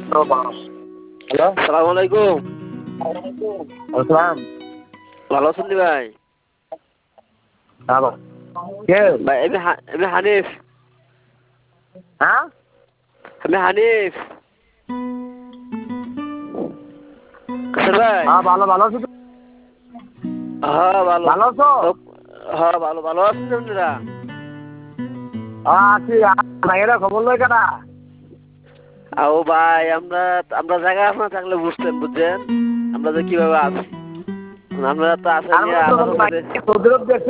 Hello, সালাম আলাইকুম। আসসালাম। ভালো আছেন নি ভাই? হ্যালো, কে? ভাই আমি হানিফ। হ্যাঁ, আমি হানিফ। কাসের ভাই? হ্যাঁ, ভালো ভালো আছো তো? হ্যাঁ ভালো। ভালো আছো? হ্যাঁ ভালো ভালো আছেন আপনারা? হ্যাঁ আছি। ভাইয়েরা খবর লয় কেনা? আও ভাই আমরা আমরা জায়গা না থাকলে বুঝতেন, বুঝছেন আমরা যে কিভাবে আছি। আমরা তো তার আসেনি মানে তো আল্লাহর ভাই উপরে। সৌদি আরব দেখছো?